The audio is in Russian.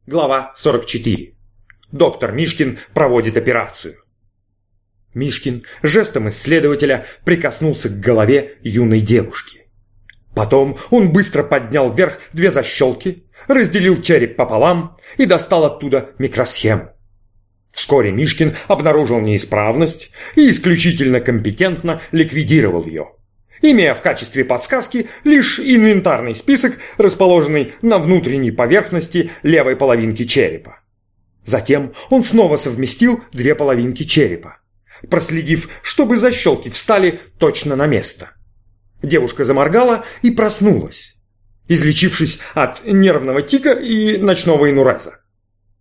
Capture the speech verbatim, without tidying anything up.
Глава сорок четыре. Доктор Мишкин проводит операцию. Мишкин жестом исследователя прикоснулся к голове юной девушки. Потом он быстро поднял вверх две защелки, разделил череп пополам и достал оттуда микросхему. Вскоре Мишкин обнаружил неисправность и исключительно компетентно ликвидировал ее, имея в качестве подсказки лишь инвентарный список, расположенный на внутренней поверхности левой половинки черепа. Затем он снова совместил две половинки черепа, проследив, чтобы защелки встали точно на место. Девушка заморгала и проснулась, излечившись от нервного тика и ночного инуреза.